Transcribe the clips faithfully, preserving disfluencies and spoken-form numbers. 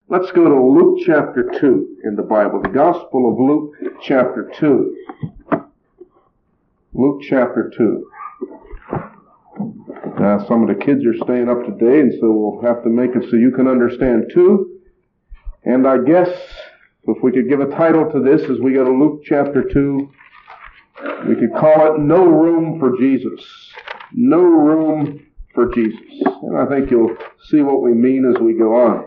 Let's go to Luke chapter two in the Bible. The Gospel of Luke chapter two. Luke chapter two. Uh, some of the kids are staying up today, and so we'll have to make it so you can understand too. And I guess if we could give a title to this as we go to Luke chapter two, we could call it No Room for Jesus. No Room for Jesus. And I think you'll see what we mean as we go on.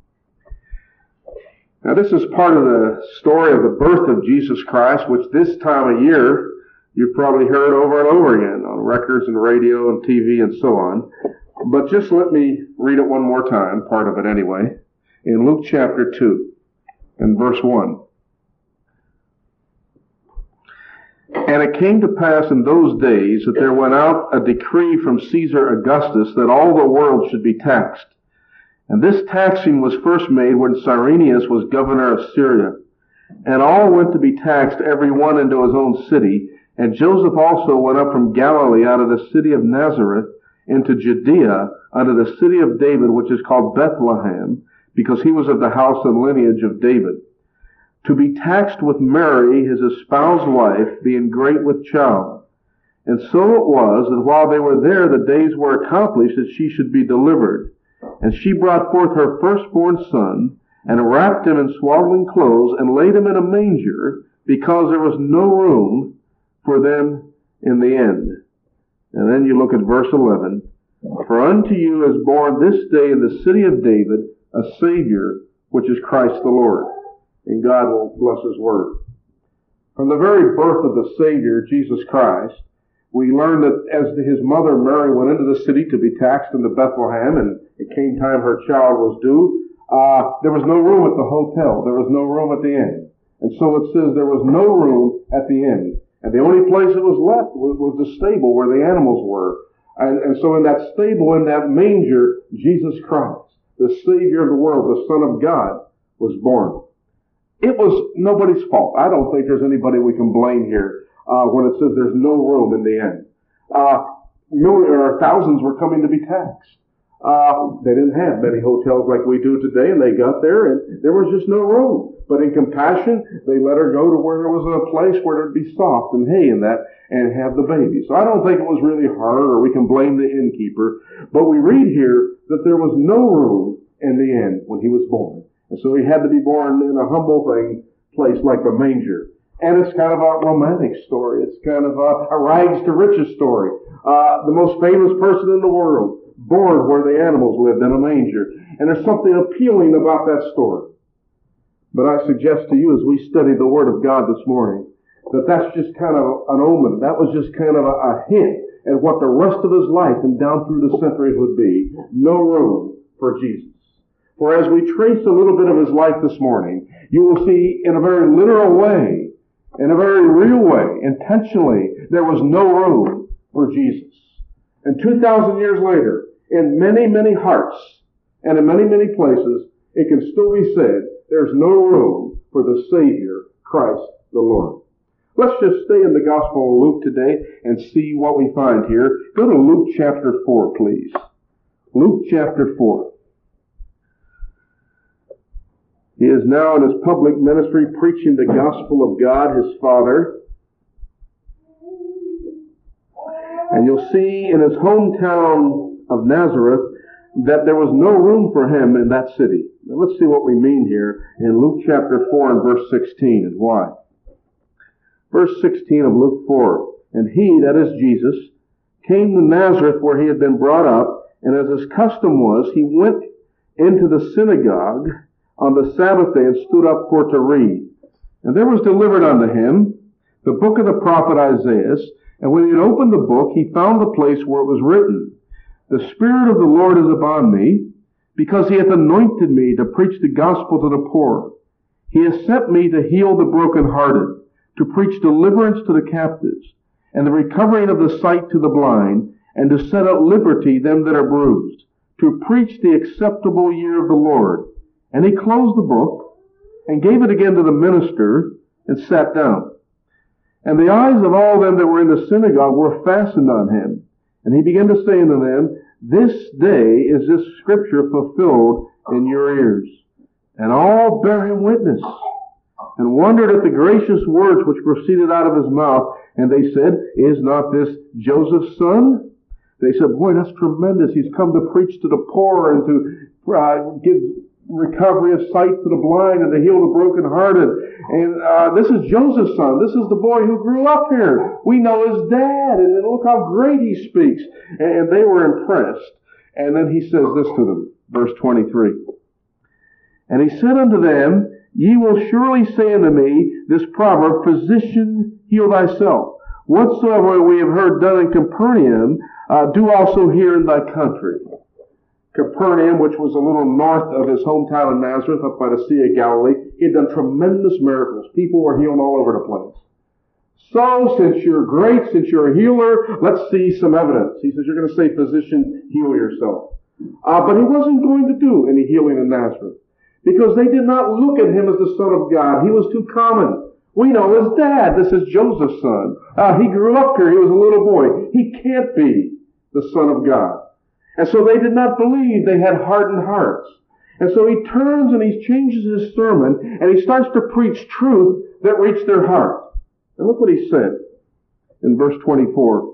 Now this is part of the story of the birth of Jesus Christ, which this time of year you've probably heard over and over again on records and radio and T V and so on. But just let me read it one more time, part of it anyway, in Luke chapter two and verse one. And it came to pass in those days that there went out a decree from Caesar Augustus that all the world should be taxed. And this taxing was first made when Cyrenius was governor of Syria. And all went to be taxed, every one into his own city. And Joseph also went up from Galilee out of the city of Nazareth into Judea, unto the city of David, which is called Bethlehem, because he was of the house and lineage of David, to be taxed with Mary, his espoused wife, being great with child. And so it was that while they were there, the days were accomplished that she should be delivered. And she brought forth her firstborn son, and wrapped him in swaddling clothes, and laid him in a manger, because there was no room for them in the inn. And then you look at verse eleven. For unto you is born this day in the city of David a Savior, which is Christ the Lord. And God will bless His word. From the very birth of the Savior, Jesus Christ, we learn that as his mother Mary went into the city to be taxed into Bethlehem, and it came time her child was due, uh, there was no room at the hotel. There was no room at the inn. And so it says there was no room at the inn. And the only place that was left was, was the stable where the animals were. And, and so in that stable, in that manger, Jesus Christ, the Savior of the world, the Son of God, was born. It was nobody's fault. I don't think there's anybody we can blame here uh, when it says there's no room in the inn. Uh, millions or thousands were coming to be taxed. Uh, they didn't have many hotels like we do today, and they got there, and there was just no room. But in compassion, they let her go to where there was a place where there'd be soft and hay and that, and have the baby. So I don't think it was really hard, or we can blame the innkeeper. But we read here that there was no room in the inn when he was born. And so he had to be born in a humble thing, place like the manger. And it's kind of a romantic story. It's kind of a, a rags to riches story. Uh, the most famous person in the world, born where the animals lived, in a manger. And there's something appealing about that story. But I suggest to you as we study the Word of God this morning, that that's just kind of an omen. That was just kind of a, a hint at what the rest of his life and down through the centuries would be. No room for Jesus. For as we trace a little bit of his life this morning, you will see in a very literal way, in a very real way, intentionally, there was no room for Jesus. And two thousand years later, in many, many hearts, and in many, many places, it can still be said, there's no room for the Savior, Christ the Lord. Let's just stay in the Gospel of Luke today and see what we find here. Go to Luke chapter four, please. Luke chapter four. He is now in his public ministry preaching the gospel of God, his Father. And you'll see in his hometown of Nazareth that there was no room for him in that city. Now let's see what we mean here in Luke chapter four and verse sixteen and why. Verse sixteen of Luke four. And he, that is Jesus, came to Nazareth where he had been brought up, and as his custom was, he went into the synagogue on the Sabbath day and stood up for to read. And there was delivered unto him the book of the prophet Isaiah. And when he had opened the book, he found the place where it was written, The Spirit of the Lord is upon me, because he hath anointed me to preach the gospel to the poor. He has sent me to heal the brokenhearted, to preach deliverance to the captives, and the recovering of the sight to the blind, and to set at liberty them that are bruised, to preach the acceptable year of the Lord. And he closed the book, and gave it again to the minister, and sat down. And the eyes of all them that were in the synagogue were fastened on him. And he began to say unto them, This day is this scripture fulfilled in your ears. and all bare him witness, and wondered at the gracious words which proceeded out of his mouth. And they said, Is not this Joseph's son? They said, Boy, that's tremendous. He's come to preach to the poor and to uh, give recovery of sight to the blind and to heal the brokenhearted. And uh, this is Joseph's son. This is the boy who grew up here. We know his dad, and look how great he speaks. And they were impressed. And then he says this to them, verse twenty-three. And he said unto them, Ye will surely say unto me this proverb, Physician, heal thyself. Whatsoever we have heard done in Capernaum, uh, do also here in thy country. Capernaum, which was a little north of his hometown of Nazareth, up by the Sea of Galilee, he had done tremendous miracles. People were healed all over the place. So, since you're great, since you're a healer, let's see some evidence. He says, you're going to say, Physician, heal yourself. Uh, but he wasn't going to do any healing in Nazareth, because they did not look at him as the Son of God. He was too common. We know his dad. This is Joseph's son. Uh, he grew up here. He was a little boy. He can't be the Son of God. And so they did not believe. They had hardened hearts. And so he turns and he changes his sermon and he starts to preach truth that reached their heart. And look what he said in verse twenty-four.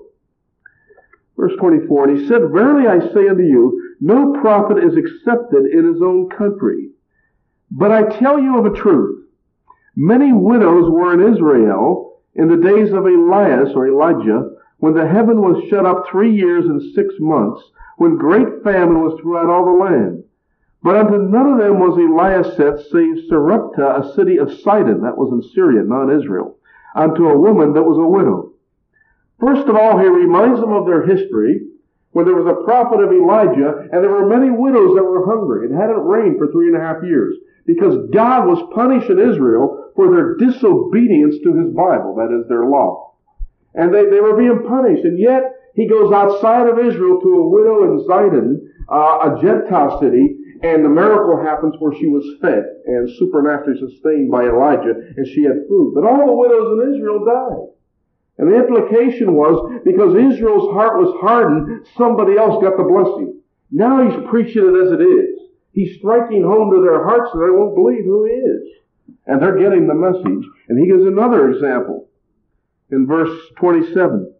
Verse twenty-four, and he said, Verily I say unto you, no prophet is accepted in his own country. But I tell you of a truth. Many widows were in Israel in the days of Elias or Elijah, when the heaven was shut up three years and six months, when great famine was throughout all the land. But unto none of them was Elias sent, save Sarepta, a city of Sidon, that was in Syria, not Israel, unto a woman that was a widow. First of all, he reminds them of their history, when there was a prophet of Elijah, and there were many widows that were hungry. It hadn't rained for three and a half years, because God was punishing Israel for their disobedience to his Bible, that is, their law. And they, they were being punished, and yet he goes outside of Israel to a widow in Sidon, uh, a Gentile city, and the miracle happens where she was fed and supernaturally sustained by Elijah, and she had food. But all the widows in Israel died. And the implication was, because Israel's heart was hardened, somebody else got the blessing. Now he's preaching it as it is. He's striking home to their hearts so they won't believe who he is. And they're getting the message. And he gives another example in verse twenty-seven.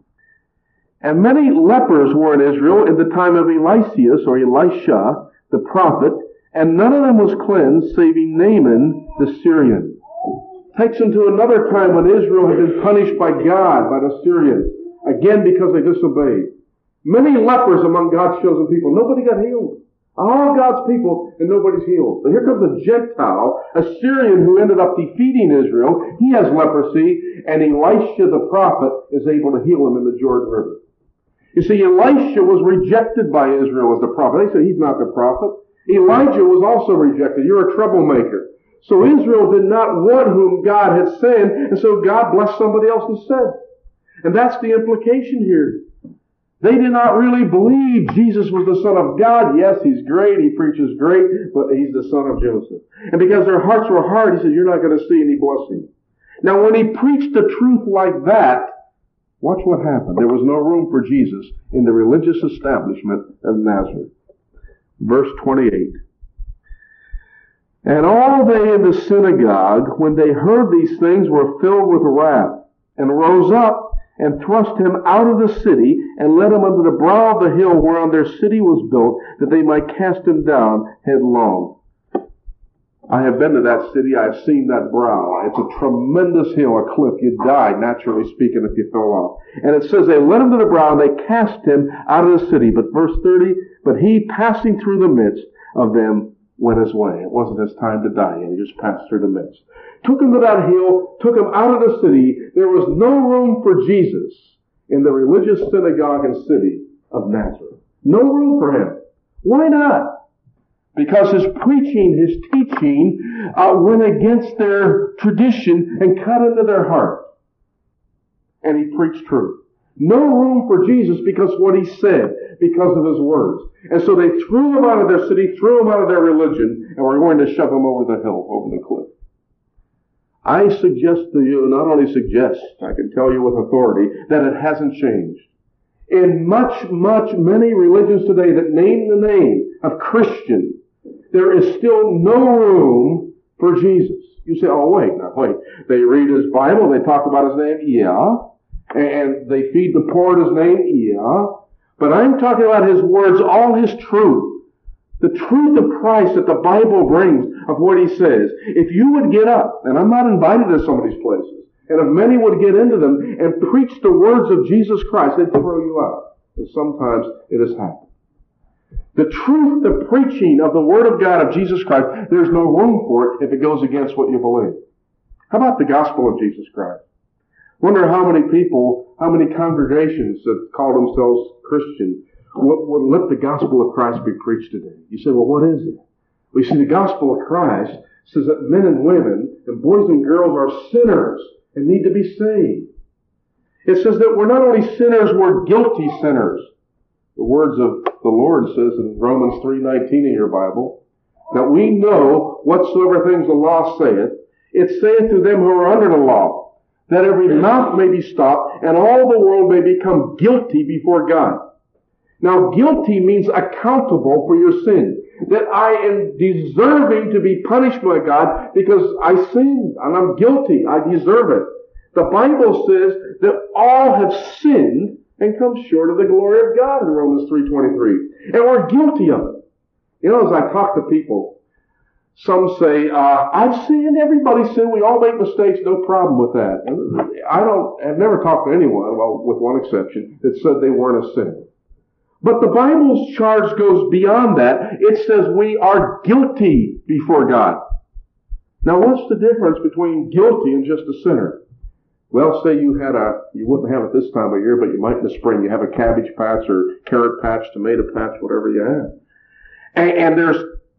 And many lepers were in Israel in the time of Eliseus or Elisha, the prophet, and none of them was cleansed, saving Naaman the Syrian. Takes them to another time when Israel had been punished by God, by the Syrians, again because they disobeyed. Many lepers among God's chosen people. Nobody got healed. All God's people, and nobody's healed. But here comes a Gentile, a Syrian who ended up defeating Israel. He has leprosy, and Elisha the prophet is able to heal him in the Jordan River. You see, Elisha was rejected by Israel as the prophet. They said, he's not the prophet. Elijah was also rejected. You're a troublemaker. So Israel did not want whom God had sent, and so God blessed somebody else instead. And that's the implication here. They did not really believe Jesus was the Son of God. Yes, he's great, he preaches great, but he's the son of Joseph. And because their hearts were hard, he said, you're not going to see any blessing. Now, when he preached the truth like that, watch what happened. There was no room for Jesus in the religious establishment of Nazareth. Verse twenty-eight. And all they in the synagogue, when they heard these things, were filled with wrath, and rose up, and thrust him out of the city, and led him unto the brow of the hill whereon their city was built, that they might cast him down headlong. I have been to that city. I have seen that brow. It's a tremendous hill, a cliff. You'd die, naturally speaking, if you fell off. And it says they led him to the brow, and they cast him out of the city. But verse thirty, but he, passing through the midst of them, went his way. It wasn't his time to die yet. He just passed through the midst. Took him to that hill, took him out of the city. There was no room for Jesus in the religious synagogue and city of Nazareth. No room for him. Why not? Because his preaching, his teaching, uh, went against their tradition and cut into their heart. And he preached truth. No room for Jesus because what he said, because of his words. And so they threw him out of their city, threw him out of their religion, and were going to shove him over the hill, over the cliff. I suggest to you, not only suggest, I can tell you with authority, that it hasn't changed. In much, much, many religions today that name the name of Christian, there is still no room for Jesus. You say, oh, wait, now wait. They read his Bible, they talk about his name, yeah. And they feed the poor in his name, yeah. But I'm talking about his words, all his truth. The truth of Christ that the Bible brings of what he says. If you would get up, and I'm not invited to some of these places, and if many would get into them and preach the words of Jesus Christ, they'd throw you out. And sometimes it has happened. The truth, the preaching of the Word of God of Jesus Christ, there's no room for it if it goes against what you believe. How about the gospel of Jesus Christ? Wonder how many people, how many congregations that call themselves Christian would, would let the gospel of Christ be preached today. You say, well, what is it? We see the gospel of Christ says that men and women and boys and girls are sinners and need to be saved. It says that we're not only sinners, we're guilty sinners. The words of the Lord says in Romans three nineteen in your Bible, that we know whatsoever things the law saith, it saith to them who are under the law, that every mouth may be stopped, and all the world may become guilty before God. Now, guilty means accountable for your sin. That I am deserving to be punished by God because I sinned, and I'm guilty. I deserve it. The Bible says that all have sinned and come short of the glory of God in Romans three twenty-three. And we're guilty of it. You know, as I talk to people, some say, uh, I've sinned, everybody's sinned, we all make mistakes, no problem with that. And I don't, I've never talked to anyone, well, with one exception, that said they weren't a sinner. But the Bible's charge goes beyond that. It says we are guilty before God. Now, what's the difference between guilty and just a sinner? Well, say you had a, you wouldn't have it this time of year, but you might in the spring. You have a cabbage patch or carrot patch, tomato patch, whatever you have. And, and there's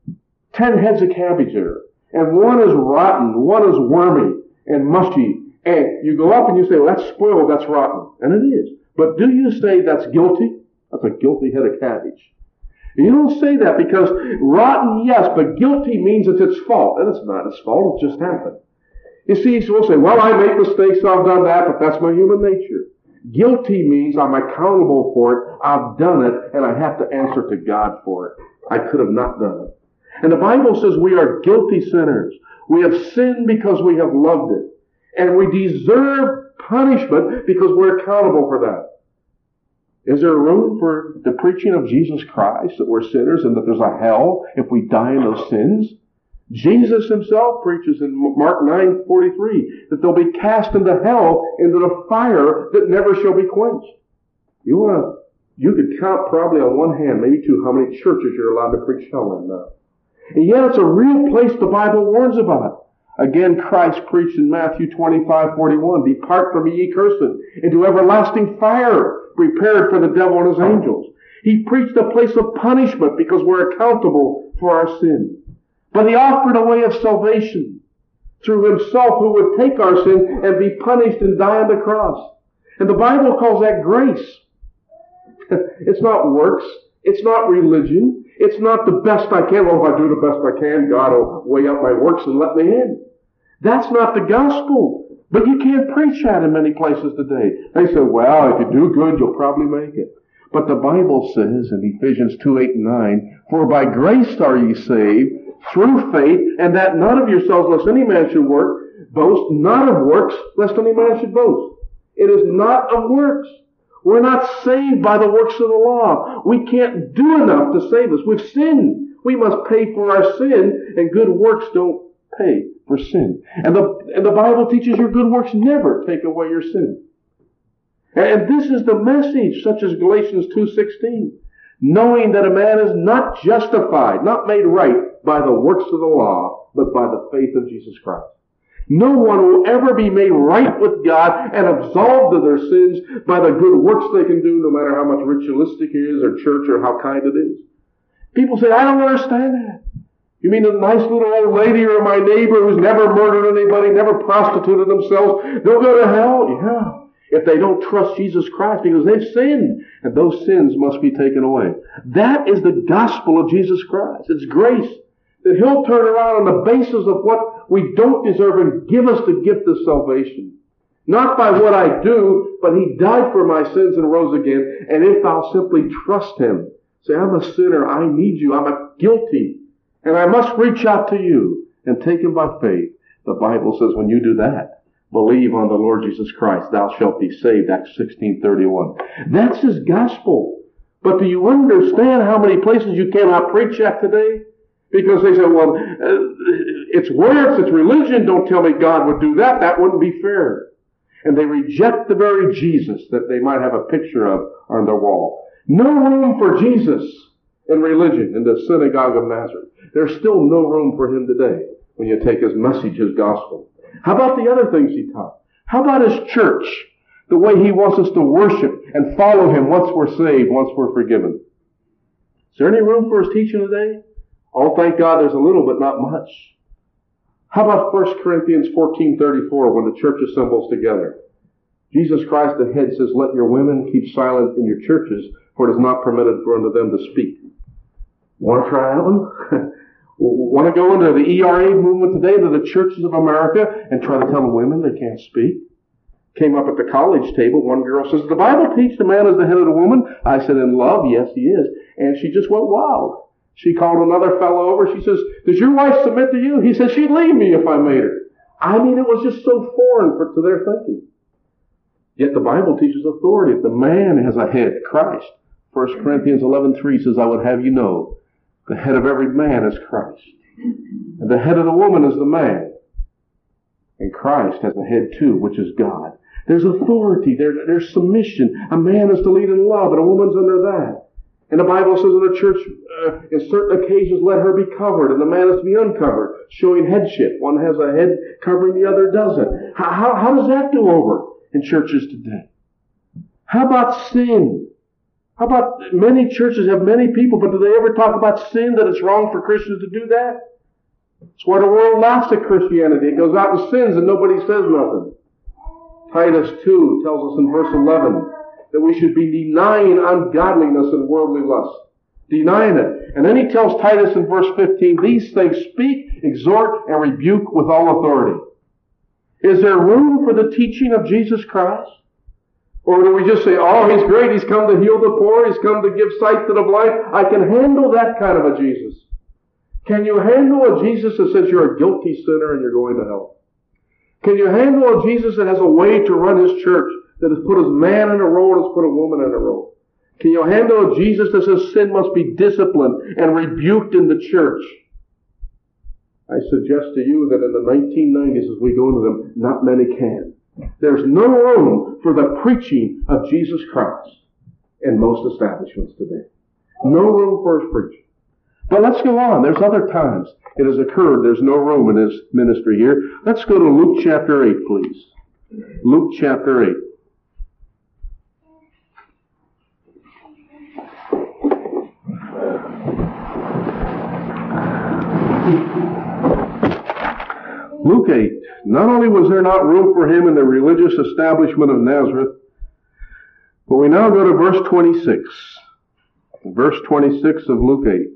ten heads of cabbage there. And one is rotten, one is wormy and mushy. And you go up and you say, well, that's spoiled, that's rotten. And it is. But do you say that's guilty? That's a guilty head of cabbage. And you don't say that because rotten, yes, but guilty means it's its fault. And it's not its fault, it just happened. You see, so we'll say, well, I make mistakes, I've done that, but that's my human nature. Guilty means I'm accountable for it, I've done it, and I have to answer to God for it. I could have not done it. And the Bible says we are guilty sinners. We have sinned because we have loved it. And we deserve punishment because we're accountable for that. Is there room for the preaching of Jesus Christ that we're sinners and that there's a hell if we die in those sins? Jesus himself preaches in Mark nine forty-three that they'll be cast into hell, into the fire that never shall be quenched. You want to, you could count probably on one hand, maybe two, how many churches you're allowed to preach hell in now. And yet it's a real place the Bible warns about. Again, Christ preached in Matthew twenty-five forty-one, depart from me, ye cursed, into everlasting fire, prepared for the devil and his angels. He preached a place of punishment because we're accountable for our sin. But he offered a way of salvation through himself who would take our sin and be punished and die on the cross. And the Bible calls that grace. It's not works. It's not religion. It's not the best I can. Well, if I do the best I can, God will weigh up my works and let me in. That's not the gospel. But you can't preach that in many places today. They say, well, if you do good, you'll probably make it. But the Bible says in Ephesians two, eight, and nine, for by grace are ye saved, through faith, and that not of yourselves, lest any man should work, boast, not of works, lest any man should boast. It is not of works. We're not saved by the works of the law. We can't do enough to save us. We've sinned. We must pay for our sin, and good works don't pay for sin. And the, and the Bible teaches your good works never take away your sin. And this is the message, such as Galatians two sixteen. Knowing that a man is not justified, not made right by the works of the law, but by the faith of Jesus Christ. No one will ever be made right with God and absolved of their sins by the good works they can do, no matter how much ritualistic it is or church or how kind it is. People say, I don't understand that. You mean a nice little old lady or my neighbor who's never murdered anybody, never prostituted themselves, they'll go to hell? Yeah. If they don't trust Jesus Christ because they've sinned, and those sins must be taken away. That is the gospel of Jesus Christ. It's grace. That he'll turn around on the basis of what we don't deserve and give us the gift of salvation. Not by what I do, but he died for my sins and rose again. And if I'll simply trust him, say, I'm a sinner, I need you, I'm a guilty. And I must reach out to you and take him by faith. The Bible says when you do that, believe on the Lord Jesus Christ, thou shalt be saved, Acts sixteen thirty-one. That's his gospel. But do you understand how many places you cannot preach that today? Because they say, well, uh, it's works, it's religion, don't tell me God would do that, that wouldn't be fair. And they reject the very Jesus that they might have a picture of on their wall. No room for Jesus in religion, in the synagogue of Nazareth. There's still no room for him today when you take his message, his gospel. How about the other things he taught? How about his church? The way he wants us to worship and follow him once we're saved, once we're forgiven. Is there any room for his teaching today? Oh, thank God there's a little, but not much. How about First Corinthians fourteen thirty-four when the church assembles together? Jesus Christ the head says, let your women keep silent in your churches, for it is not permitted for unto them to speak. Want to try that one? Want to go into the E R A movement today, into the churches of America, and try to tell the women they can't speak? Came up at the college table, one girl says, the Bible teach the man is the head of the woman? I said, in love, yes he is. And she just went wild. She called another fellow over. She says, does your wife submit to you? He says, she'd leave me if I made her. I mean, it was just so foreign for, to their thinking. Yet the Bible teaches authority. The man has a head, Christ. First Corinthians eleven three says, I would have you know, the head of every man is Christ. And the head of the woman is the man. And Christ has a head too, which is God. There's authority. There, there's submission. A man is to lead in love, and a woman's under that. And the Bible says in the church, uh, in certain occasions, let her be covered, and the man is to be uncovered, showing headship. One has a head covering, the other doesn't. How, how, how does that go over in churches today? How about sin? How about many churches have many people, but do they ever talk about sin, that it's wrong for Christians to do that? It's where the world laughs at Christianity. It goes out and sins and nobody says nothing. Titus two tells us in verse eleven that we should be denying ungodliness and worldly lust. Denying it. And then he tells Titus in verse fifteen, these things speak, exhort, and rebuke with all authority. Is there room for the teaching of Jesus Christ? Or do we just say, oh, he's great, he's come to heal the poor, he's come to give sight to the blind. I can handle that kind of a Jesus. Can you handle a Jesus that says you're a guilty sinner and you're going to hell? Can you handle a Jesus that has a way to run his church, that has put his man in a role and has put a woman in a role? Can you handle a Jesus that says sin must be disciplined and rebuked in the church? I suggest to you that in the nineteen nineties, as we go into them, not many can. There's no room for the preaching of Jesus Christ in most establishments today. No room for his preaching. But let's go on. There's other times it has occurred. There's no room in his ministry here. Let's go to Luke chapter eight, please. Luke chapter eight. Luke eight. Not only was there not room for him in the religious establishment of Nazareth, but we now go to verse twenty-six. Verse twenty-six of Luke eight.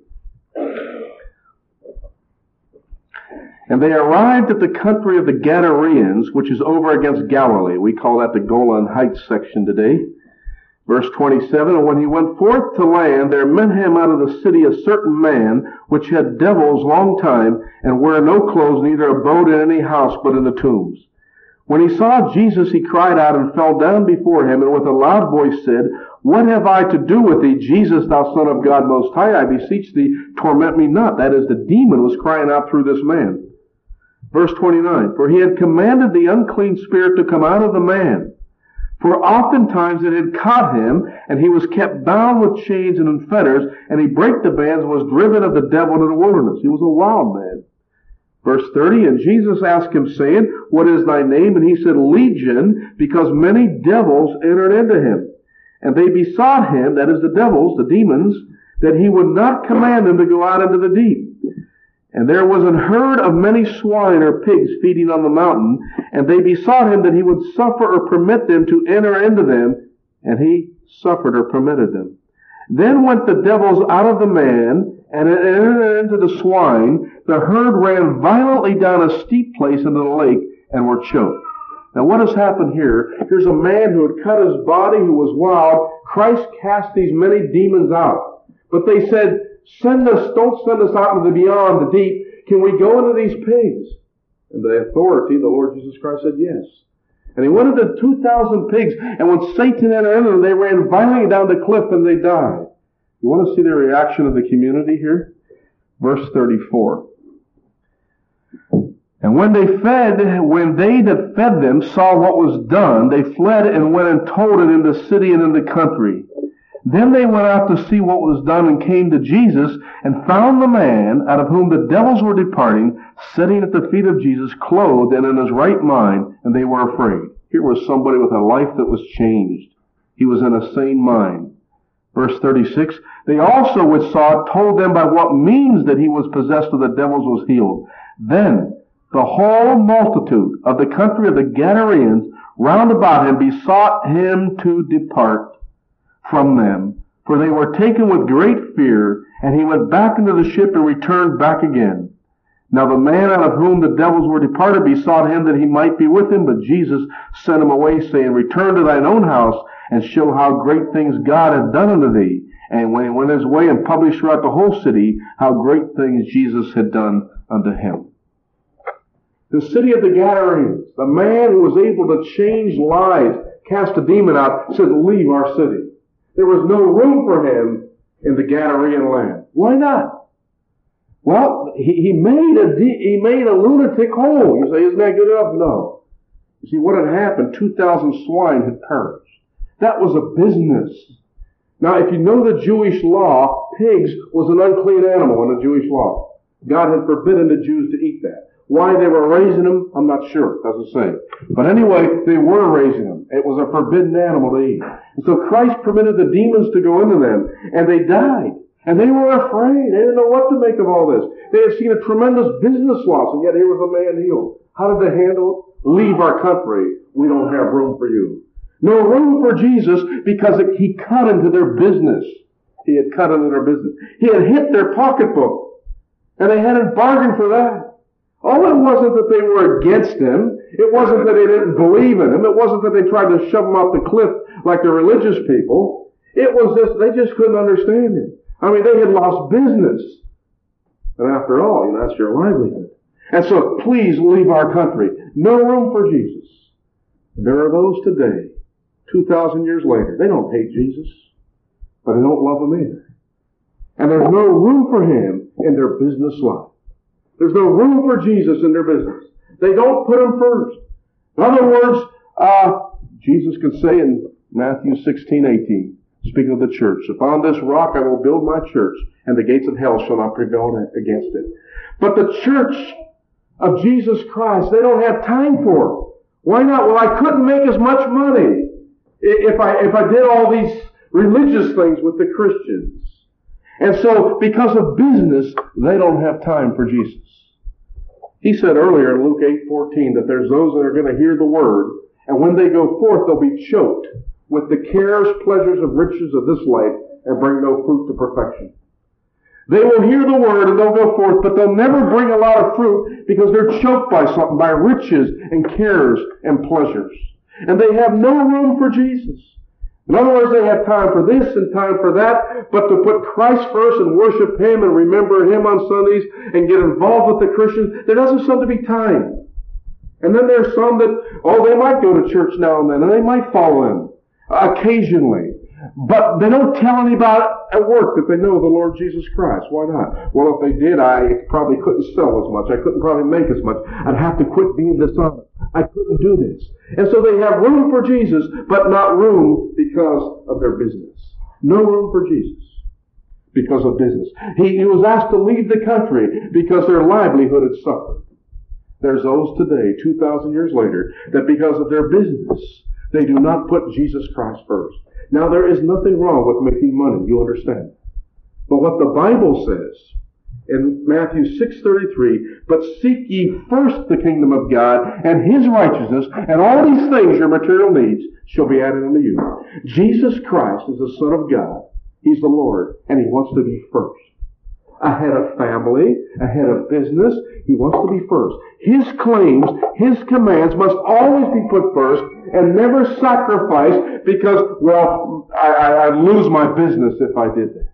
And they arrived at the country of the Gadareans, which is over against Galilee. We call that the Golan Heights section today. Verse twenty-seven, and when he went forth to land, there met him out of the city a certain man, which had devils long time, and wear no clothes, neither abode in any house, but in the tombs. When he saw Jesus, he cried out and fell down before him, and with a loud voice said, What have I to do with thee, Jesus, thou Son of God Most High? I beseech thee, torment me not. That is, the demon was crying out through this man. Verse twenty-nine, for he had commanded the unclean spirit to come out of the man. For oftentimes it had caught him, and he was kept bound with chains and in fetters, and he brake the bands and was driven of the devil into the wilderness. He was a wild man. Verse thirty, and Jesus asked him, saying, What is thy name? And he said, Legion, because many devils entered into him. And they besought him, that is the devils, the demons, that he would not command them to go out into the deep. And there was an herd of many swine or pigs feeding on the mountain, and they besought him that he would suffer or permit them to enter into them, and he suffered or permitted them. Then went the devils out of the man, and it entered into the swine. The herd ran violently down a steep place into the lake, and were choked. Now what has happened here? Here's a man who had cut his body, who was wild. Christ cast these many demons out. But they said, Send us, don't send us out into the beyond, the deep. Can we go into these pigs? And the authority, the Lord Jesus Christ said yes. And he went into two thousand pigs, and when Satan entered into them, they ran violently down the cliff and they died. You want to see the reaction of the community here? Verse thirty-four. And when they fed, when they that fed them saw what was done, they fled and went and told it in the city and in the country. Then they went out to see what was done and came to Jesus and found the man out of whom the devils were departing, sitting at the feet of Jesus, clothed and in his right mind, and they were afraid. Here was somebody with a life that was changed. He was in a sane mind. Verse thirty-six, they also which saw it told them by what means that he was possessed of the devils was healed. Then the whole multitude of the country of the Gadarenes round about him besought him to depart from them, for they were taken with great fear, and he went back into the ship and returned back again. Now the man out of whom the devils were departed besought him that he might be with him, but Jesus sent him away, saying, Return to thine own house, and show how great things God hath done unto thee. And when he went his way and published throughout the whole city how great things Jesus had done unto him. The city of the Gadarenes, the man who was able to change lives, cast a demon out, said, Leave our city. There was no room for him in the Gadarean land. Why not? Well, he, he made a he made a lunatic whole. You say, isn't that good enough? No. You see, what had happened? Two thousand swine had perished. That was a business. Now, if you know the Jewish law, pigs was an unclean animal in the Jewish law. God had forbidden the Jews to eat that. Why they were raising them, I'm not sure. It doesn't say. But anyway, they were raising them. It was a forbidden animal to eat. And so Christ permitted the demons to go into them, and they died. And they were afraid. They didn't know what to make of all this. They had seen a tremendous business loss, and yet here was a man healed. How did they handle it? Leave our country. We don't have room for you. No room for Jesus because it, he cut into their business. He had cut into their business. He had hit their pocketbook, and they hadn't bargained for that. All it wasn't that they were against him. It wasn't that they didn't believe in him. It wasn't that they tried to shove him off the cliff like the religious people. It was just, they just couldn't understand him. I mean, they had lost business. And after all, you know, that's your livelihood. And so, please leave our country. No room for Jesus. There are those today, two thousand years later, they don't hate Jesus, but they don't love him either. And there's no room for him in their business life. There's no room for Jesus in their business. They don't put him first. In other words, uh, Jesus could say in Matthew sixteen eighteen, speaking of the church, Upon this rock I will build my church, and the gates of hell shall not prevail against it. But the church of Jesus Christ, they don't have time for it. Why not? Well, I couldn't make as much money if I, if I did all these religious things with the Christians. And so, because of business, they don't have time for Jesus. He said earlier in Luke eight fourteen that there's those that are going to hear the word, and when they go forth, they'll be choked with the cares, pleasures, and riches of this life, and bring no fruit to perfection. They will hear the word and they'll go forth, but they'll never bring a lot of fruit because they're choked by something, by riches and cares and pleasures. And they have no room for Jesus. In other words, they have time for this and time for that, but to put Christ first and worship him and remember him on Sundays and get involved with the Christians, there doesn't seem to be time. And then there's some that, oh, they might go to church now and then, and they might follow him occasionally. But they don't tell anybody at work that they know the Lord Jesus Christ. Why not? Well, if they did, I probably couldn't sell as much. I couldn't probably make as much. I'd have to quit being dishonest. I couldn't do this. And so they have room for Jesus, but not room because of their business. No room for Jesus because of business. He, he was asked to leave the country because their livelihood had suffered. There's those today, two thousand years later, that because of their business, they do not put Jesus Christ first. Now, there is nothing wrong with making money, you understand. But what the Bible says in Matthew six thirty-three, but seek ye first the kingdom of God and his righteousness, and all these things, your material needs, shall be added unto you. Jesus Christ is the Son of God. He's the Lord, and he wants to be first. Ahead of family, ahead of business, he wants to be first. His claims, his commands must always be put first and never sacrificed because, well, I, I, I'd lose my business if I did that.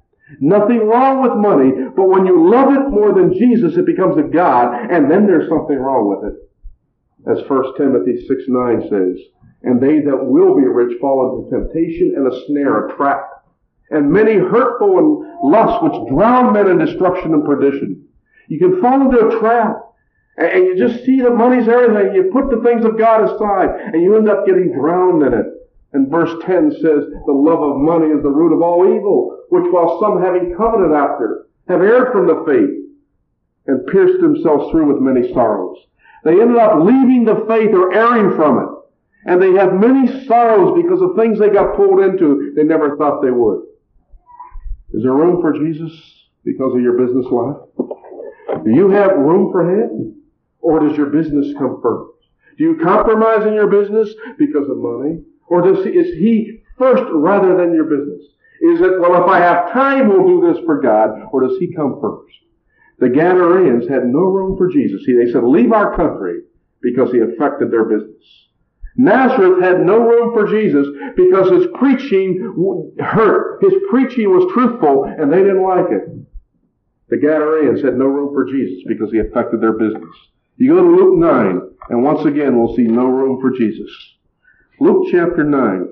Nothing wrong with money, but when you love it more than Jesus, it becomes a god, and then there's something wrong with it. As First Timothy six nine says, and they that will be rich fall into temptation and a snare, a trap, and many hurtful and lusts which drown men in destruction and perdition. You can fall into a trap, and you just see that money's everything. You put the things of God aside, and you end up getting drowned in it. And verse ten says, the love of money is the root of all evil, which while some having coveted after, have erred from the faith, and pierced themselves through with many sorrows. They ended up leaving the faith or erring from it. And they have many sorrows because of things they got pulled into they never thought they would. Is there room for Jesus because of your business life? Do you have room for Him? Or does your business come first? Do you compromise in your business because of money? Or does he, is He first rather than your business? Is it, well, if I have time, we'll do this for God? Or does He come first? The Gadareans had no room for Jesus. They said, leave our country, because He affected their business. Nazareth had no room for Jesus because His preaching hurt. His preaching was truthful, and they didn't like it. The Gadareans had no room for Jesus because He affected their business. You go to Luke nine, and once again we'll see no room for Jesus. Luke chapter nine.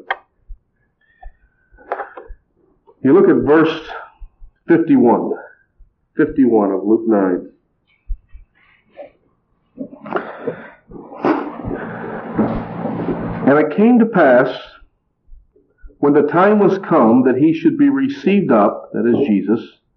You look at verse fifty-one. fifty-one of Luke nine. And it came to pass, when the time was come that He should be received up, that is Jesus,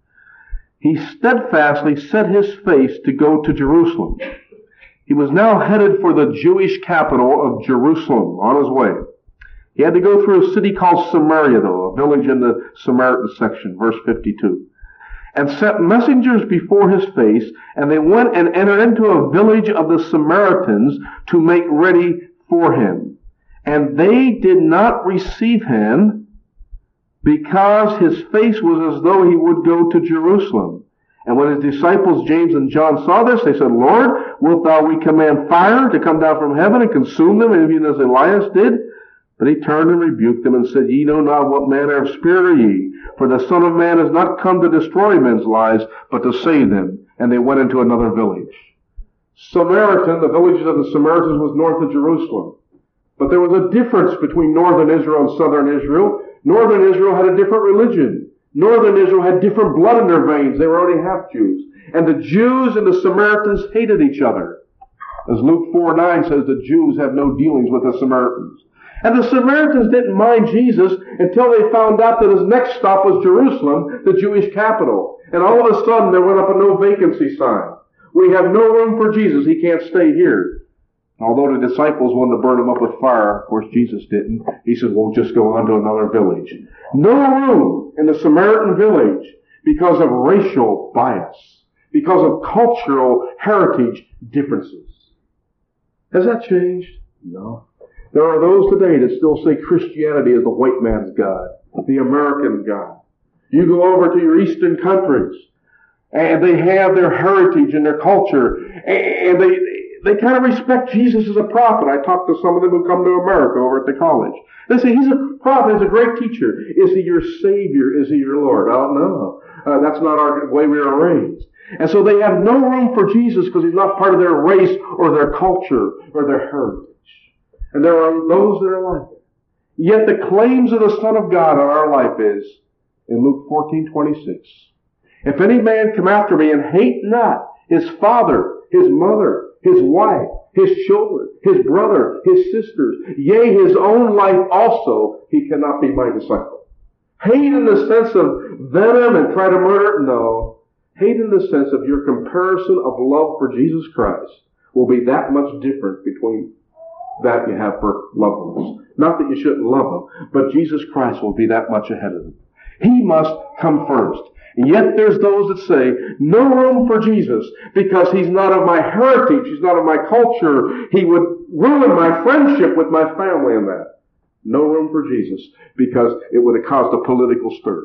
He steadfastly set His face to go to Jerusalem. He was now headed for the Jewish capital of Jerusalem on his way. He had to go through a city called Samaria, though, a village in the Samaritan section, verse fifty-two. And sent messengers before His face, and they went and entered into a village of the Samaritans to make ready for Him. And they did not receive Him, because His face was as though He would go to Jerusalem. And when His disciples James and John saw this, they said, Lord, wilt Thou we command fire to come down from heaven and consume them, even as Elias did? But He turned and rebuked them and said, Ye know not what manner of spirit are ye, for the Son of Man is not come to destroy men's lives, but to save them. And they went into another village. Samaritan, the villages of the Samaritans, was north of Jerusalem. But there was a difference between northern Israel and southern Israel. Northern Israel had a different religion. Northern Israel had different blood in their veins. They were already half Jews. And the Jews and the Samaritans hated each other. As Luke four nine says, the Jews have no dealings with the Samaritans. And the Samaritans didn't mind Jesus until they found out that His next stop was Jerusalem, the Jewish capital. And all of a sudden there went up a no vacancy sign. We have no room for Jesus. He can't stay here. Although the disciples wanted to burn Him up with fire, of course Jesus didn't. He said, we'll just go on to another village. No room in the Samaritan village because of racial bias, because of cultural heritage differences. Has that changed? No. There are those today that still say Christianity is the white man's God, the American God. You go over to your eastern countries, and they have their heritage and their culture, and they they kind of respect Jesus as a prophet. I talked to some of them who come to America over at the college. They say, He's a prophet, He's a great teacher. Is He your Savior? Is He your Lord? Oh, no. Uh, that's not our way we were raised. And so they have no room for Jesus because He's not part of their race or their culture or their heritage. And there are those that are like it. Yet the claims of the Son of God on our life is, in Luke fourteen twenty-six, if any man come after me and hate not his father, his mother, his wife, his children, his brother, his sisters, yea, his own life also, he cannot be my disciple. Hate in the sense of venom and try to murder? No. Hate in the sense of your comparison of love for Jesus Christ will be that much different between that you have for loved ones. Not that you shouldn't love them, but Jesus Christ will be that much ahead of them. He must come first. And yet there's those that say, no room for Jesus because He's not of my heritage, He's not of my culture. He would ruin my friendship with my family in that. No room for Jesus because it would have caused a political stir.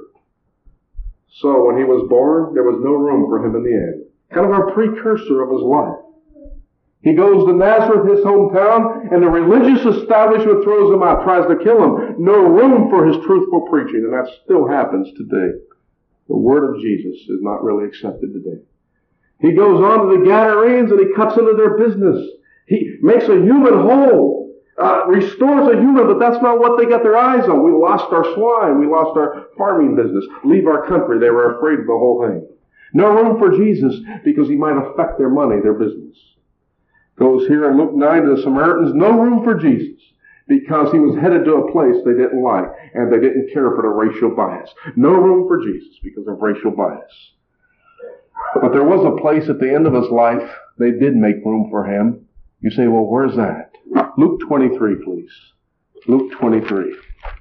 So when He was born, there was no room for Him in the end. Kind of a precursor of His life. He goes to Nazareth, his hometown, and the religious establishment throws him out, tries to kill him. No room for his truthful preaching, and that still happens today. The word of Jesus is not really accepted today. He goes on to the Gadarenes and he cuts into their business. He makes a human whole, uh, restores a human, but that's not what they got their eyes on. We lost our swine. We lost our farming business. Leave our country. They were afraid of the whole thing. No room for Jesus because he might affect their money, their business. Goes here in Luke nine to the Samaritans. No room for Jesus because he was headed to a place they didn't like and they didn't care for the racial bias. No room for Jesus because of racial bias. But there was a place at the end of his life they did make room for him. You say, well, where's that? Luke twenty-three, please. Luke twenty-three.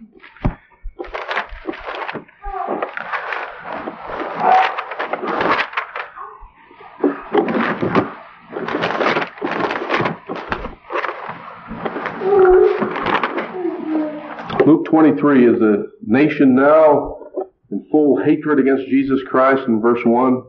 Luke twenty-three is a nation now in full hatred against Jesus Christ in verse one.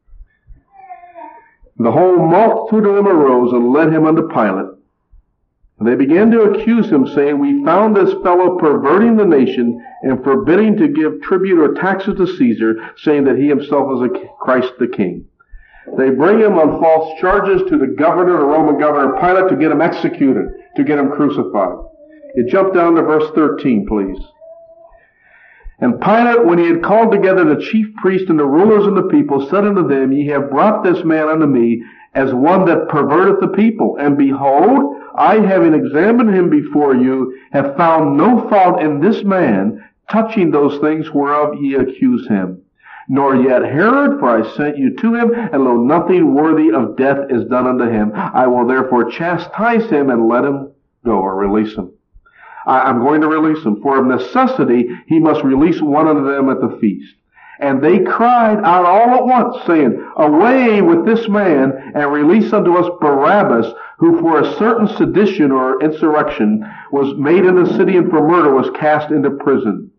The whole multitude of them arose and led him unto Pilate. And they began to accuse him, saying, we found this fellow perverting the nation and forbidding to give tribute or taxes to Caesar, saying that he himself is a Christ the King. They bring him on false charges to the governor, the Roman governor Pilate, to get him executed, to get him crucified. You jump down to verse thirteen, please. And Pilate, when he had called together the chief priests and the rulers of the people, said unto them, ye have brought this man unto me as one that perverteth the people. And behold, I, having examined him before you, have found no fault in this man touching those things whereof ye accuse him. Nor yet Herod, for I sent you to him, and lo, nothing worthy of death is done unto him. I will therefore chastise him and let him go, or release him. I'm going to release him. For of necessity he must release one of them at the feast. And they cried out all at once, saying, away with this man, and release unto us Barabbas, who for a certain sedition or insurrection was made in the city, and for murder was cast into prison.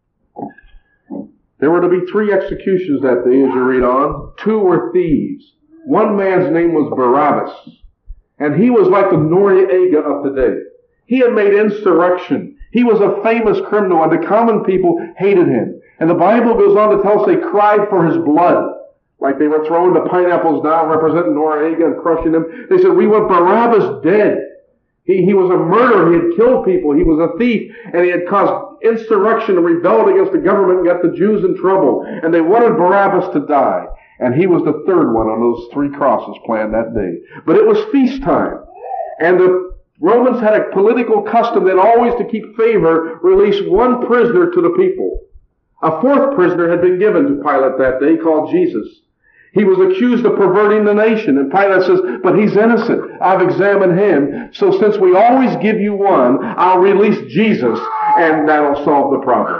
There were to be three executions that day, as you read on. Two were thieves. One man's name was Barabbas, and he was like the Noriega of today. He had made insurrection. He was a famous criminal, and the common people hated him. And the Bible goes on to tell us they cried for his blood. Like they were throwing the pineapples down, representing Noriega and crushing him. They said, we want Barabbas dead. He, he was a murderer. He had killed people. He was a thief. And he had caused insurrection and rebelled against the government and got the Jews in trouble. And they wanted Barabbas to die. And he was the third one on those three crosses planned that day. But it was feast time. And the Romans had a political custom that always, to keep favor, release one prisoner to the people. A fourth prisoner had been given to Pilate that day, called Jesus. He was accused of perverting the nation, and Pilate says, but he's innocent. I've examined him, so since we always give you one, I'll release Jesus, and that'll solve the problem.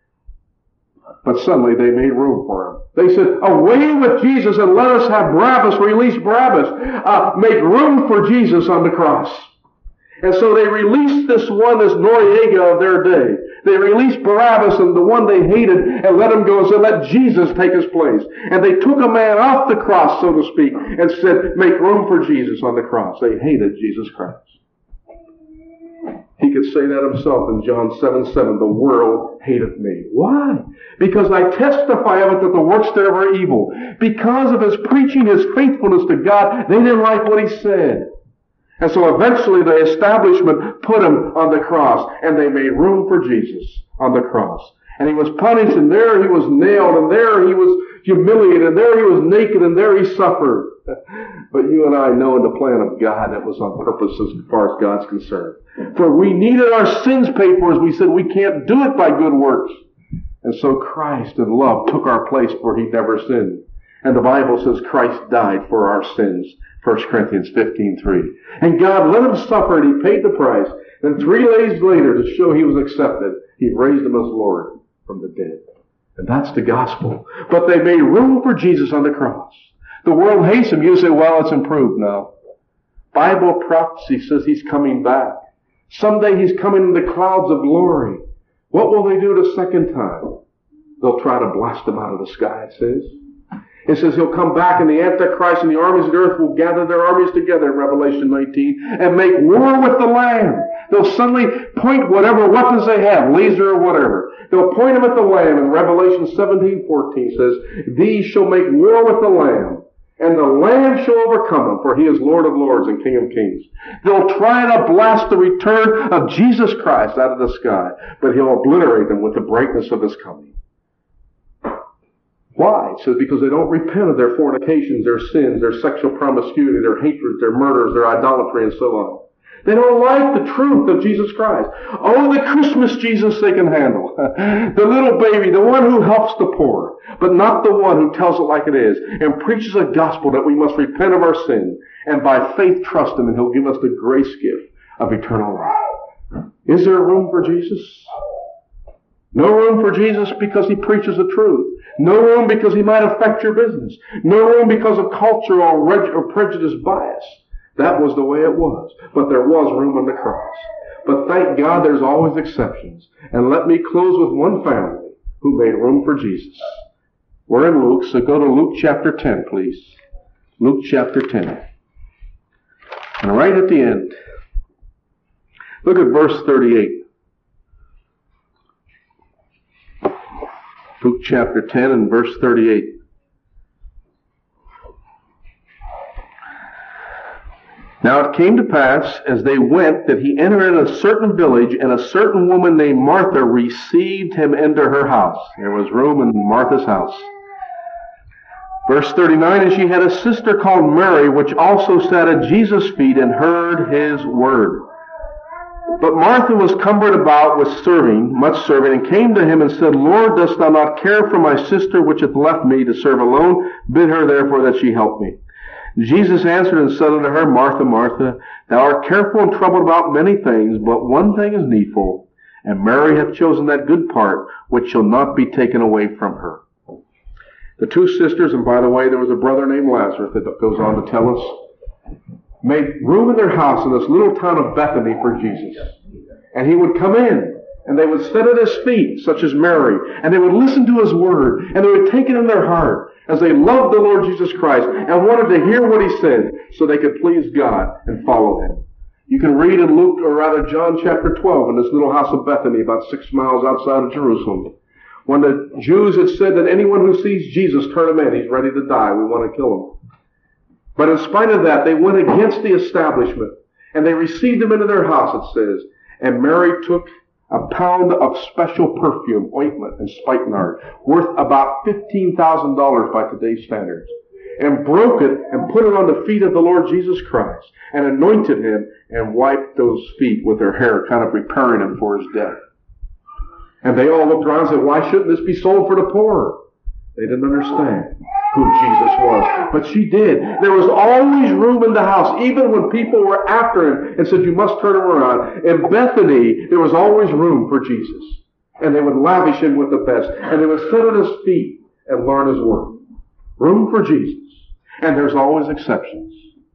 But suddenly they made room for him. They said, away with Jesus and let us have Barabbas, release Barabbas. Uh, make room for Jesus on the cross. And so they released this one, this Noriega of their day. They released Barabbas and the one they hated and let him go and said, let Jesus take his place. And they took a man off the cross, so to speak, and said, make room for Jesus on the cross. They hated Jesus Christ. He could say that himself in John seven seven, the world hated me. Why? Because I testify of it that the works thereof are evil. Because of his preaching, his faithfulness to God, they didn't like what he said. And so eventually the establishment put him on the cross, and they made room for Jesus on the cross. And he was punished, and there he was nailed, and there he was humiliated, and there he was naked, and there he suffered. But you and I know in the plan of God that was on purpose as far as God's concerned. For we needed our sins paid for, as we said, we can't do it by good works. And so Christ in love took our place, for he never sinned. And the Bible says Christ died for our sins. First Corinthians fifteen three. And God let him suffer, and he paid the price. Then three days later, to show he was accepted, he raised him as Lord from the dead. And that's the gospel. But they made room for Jesus on the cross. The world hates him. You say, well, it's improved now. Bible prophecy says he's coming back. Someday he's coming in the clouds of glory. What will they do the second time? They'll try to blast him out of the sky, it says. It says he'll come back, and the Antichrist and the armies of the earth will gather their armies together in Revelation nineteen and make war with the Lamb. They'll suddenly point whatever weapons they have, laser or whatever. They'll point them at the Lamb, and Revelation seventeen fourteen says, these shall make war with the Lamb, and the Lamb shall overcome them, for he is Lord of lords and King of kings. They'll try to blast the return of Jesus Christ out of the sky, but he'll obliterate them with the brightness of his coming. Why? It says because they don't repent of their fornications, their sins, their sexual promiscuity, their hatreds, their murders, their idolatry, and so on. They don't like the truth of Jesus Christ. Oh, the Christmas Jesus they can handle. The little baby, the one who helps the poor, but not the one who tells it like it is and preaches a gospel that we must repent of our sin and by faith trust him, and he'll give us the grace gift of eternal life. Is there room for Jesus? No room for Jesus because he preaches the truth. No room because he might affect your business. No room because of cultural or, reg- or prejudice bias. That was the way it was. But there was room on the cross. But thank God there's always exceptions. And let me close with one family who made room for Jesus. We're in Luke, so go to Luke chapter ten, please. Luke chapter ten. And right at the end, look at verse thirty-eight. Luke chapter ten and verse thirty-eight. Now it came to pass, as they went, that he entered in a certain village, and a certain woman named Martha received him into her house. There was room in Martha's house. Verse thirty-nine, and she had a sister called Mary, which also sat at Jesus' feet and heard his word. But Martha was cumbered about with serving, much serving, and came to him and said, Lord, dost thou not care for my sister, which hath left me to serve alone? Bid her therefore that she help me. Jesus answered and said unto her, Martha, Martha, thou art careful and troubled about many things, but one thing is needful, and Mary hath chosen that good part, which shall not be taken away from her. The two sisters, and by the way, there was a brother named Lazarus that goes on to tell us, made room in their house in this little town of Bethany for Jesus. And he would come in, and they would sit at his feet, such as Mary, and they would listen to his word, and they would take it in their heart as they loved the Lord Jesus Christ and wanted to hear what he said so they could please God and follow him. You can read in Luke, or rather John chapter twelve, in this little house of Bethany, about six miles outside of Jerusalem, when the Jews had said that anyone who sees Jesus, turn him in. He's ready to die. We want to kill him. But in spite of that, they went against the establishment, and they received him into their house, it says. And Mary took a pound of special perfume, ointment, and spikenard, worth about fifteen thousand dollars by today's standards, and broke it and put it on the feet of the Lord Jesus Christ, and anointed him and wiped those feet with her hair, kind of preparing him for his death. And they all looked around and said, why shouldn't this be sold for the poor? They didn't understand who Jesus was. But she did. There was always room in the house, even when people were after him and said, you must turn him around. In Bethany, there was always room for Jesus. And they would lavish him with the best. And they would sit at his feet and learn his word. Room for Jesus. And there's always exceptions.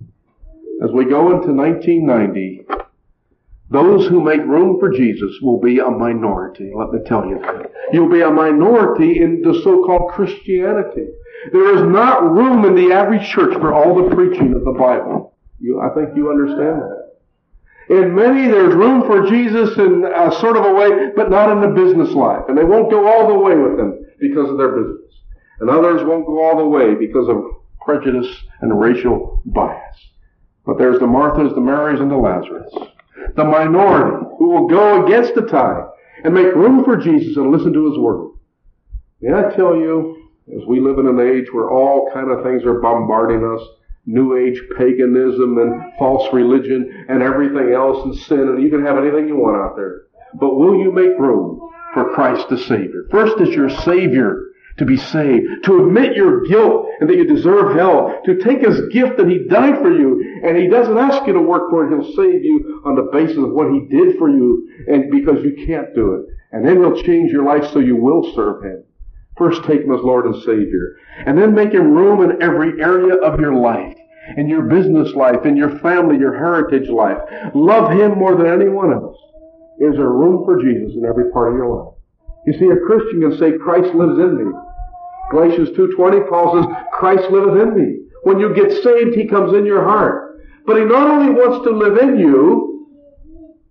As we go into nineteen ninety, those who make room for Jesus will be a minority. Let me tell you that. You'll be a minority in the so-called Christianity. There is not room in the average church for all the preaching of the Bible. You, I think you understand that. In many, there's room for Jesus in a sort of a way, but not in the business life. And they won't go all the way with him because of their business. And others won't go all the way because of prejudice and racial bias. But there's the Marthas, the Marys, and the Lazarus. The minority who will go against the tide and make room for Jesus and listen to his word. May I tell you, as we live in an age where all kind of things are bombarding us, New Age paganism and false religion and everything else and sin, and you can have anything you want out there. But will you make room for Christ the Savior? First is your Savior to be saved, to admit your guilt and that you deserve hell, to take his gift that he died for you, and he doesn't ask you to work for it. He'll save you on the basis of what he did for you, and because you can't do it. And then he'll change your life so you will serve him. First take him as Lord and Savior, and then make him room in every area of your life, in your business life, in your family, your heritage life. Love him more than anyone else. Is there room for Jesus in every part of your life? You see, a Christian can say, Christ lives in me. Galatians two twenty, Paul says, Christ liveth in me. When you get saved, he comes in your heart. But he not only wants to live in you,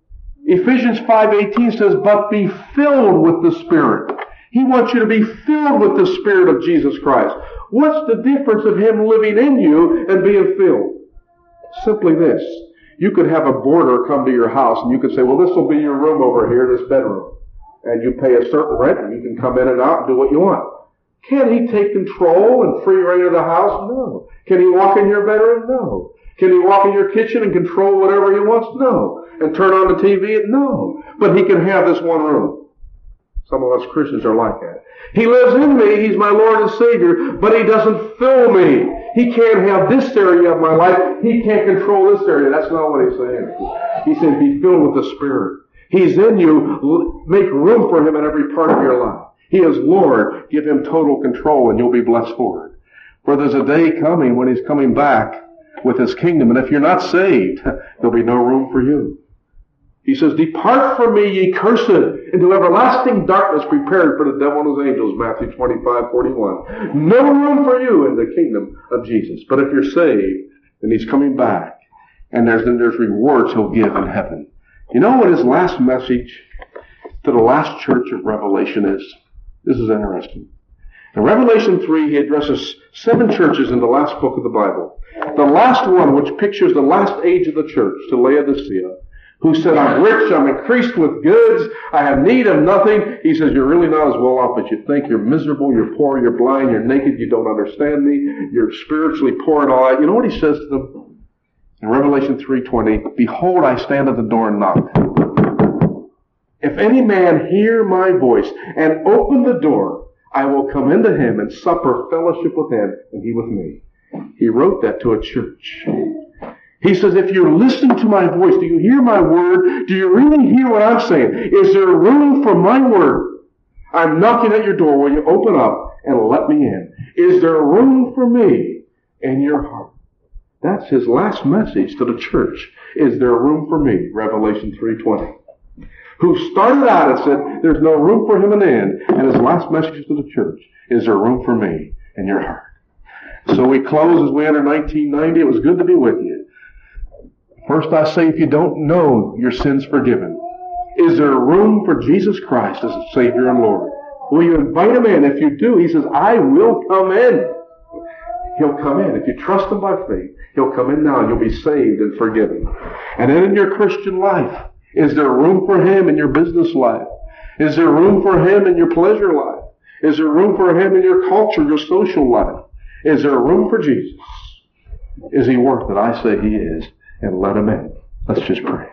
Ephesians five eighteen says, but be filled with the Spirit. He wants you to be filled with the Spirit of Jesus Christ. What's the difference of Him living in you and being filled? Simply this. You could have a boarder come to your house and you could say, well, this will be your room over here, this bedroom. And you pay a certain rent and you can come in and out and do what you want. Can he take control and free reign of the house? No. Can he walk in your bedroom? No. Can he walk in your kitchen and control whatever he wants? No. And turn on the T V? No. But he can have this one room. Some of us Christians are like that. He lives in me, He's my Lord and Savior, but He doesn't fill me. He can't have this area of my life. He can't control this area. That's not what He's saying. He said, be filled with the Spirit. He's in you. Make room for Him in every part of your life. He is Lord. Give Him total control and you'll be blessed for it. For there's a day coming when He's coming back with His kingdom. And if you're not saved, there'll be no room for you. He says, depart from me, ye cursed, into everlasting darkness prepared for the devil and his angels, Matthew twenty-five forty-one. No room for you in the kingdom of Jesus. But if you're saved, then He's coming back. And there's, then there's rewards He'll give in heaven. You know what His last message to the last church of Revelation is? This is interesting. In Revelation three, He addresses seven churches in the last book of the Bible. The last one, which pictures the last age of the church, to Laodicea, who said, I'm rich, I'm increased with goods, I have need of nothing. He says, you're really not as well off as you think. You're miserable, you're poor, you're blind, you're naked, you don't understand me, you're spiritually poor and all that. You know what He says to them? In Revelation three twenty, behold, I stand at the door and knock. If any man hear my voice and open the door, I will come into him and supper fellowship with him and he with me. He wrote that to a church. He says, if you listen to my voice, do you hear my word? Do you really hear what I'm saying? Is there room for my word? I'm knocking at your door. Will you open up and let me in? Is there room for me in your heart? That's His last message to the church. Is there room for me? Revelation three twenty. Who started out and said, there's no room for Him in the end. And His last message to the church, is there room for me in your heart? So we close as we enter nineteen ninety. It was good to be with you. First I say, if you don't know your sins forgiven, is there room for Jesus Christ as a Savior and Lord? Will you invite Him in? If you do, He says, I will come in. He'll come in. If you trust Him by faith, He'll come in now and you'll be saved and forgiven. And then in your Christian life, is there room for Him in your business life? Is there room for Him in your pleasure life? Is there room for Him in your culture, your social life? Is there room for Jesus? Is He worth it? I say He is. And let Him in. Let's just pray.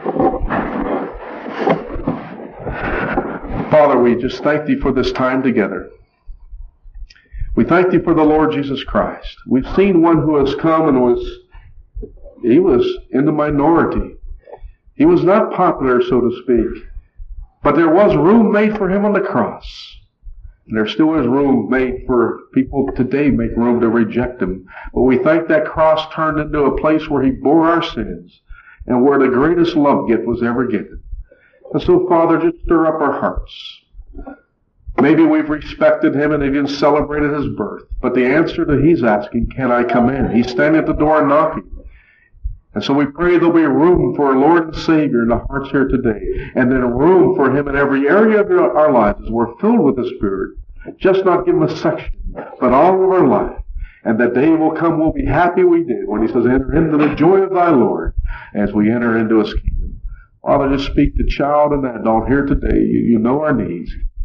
Father, we just thank Thee for this time together. We thank Thee for the Lord Jesus Christ. We've seen one who has come and was, He was in the minority. He was not popular, so to speak. But there was room made for Him on the cross. And there still is room made for people today make room to reject Him. But we thank that cross turned into a place where He bore our sins and where the greatest love gift was ever given. And so, Father, just stir up our hearts. Maybe we've respected Him and even celebrated His birth. But the answer to He's asking, can I come in? He's standing at the door and knocking. And so we pray there'll be room for our Lord and Savior in the hearts here today. And then room for Him in every area of our lives as we're filled with the Spirit. Just not give Him a section, but all of our life. And that day will come, we'll be happy we did. When He says, enter into the joy of thy Lord as we enter into His kingdom. Father, just speak to child and adult here today. You, you know our needs.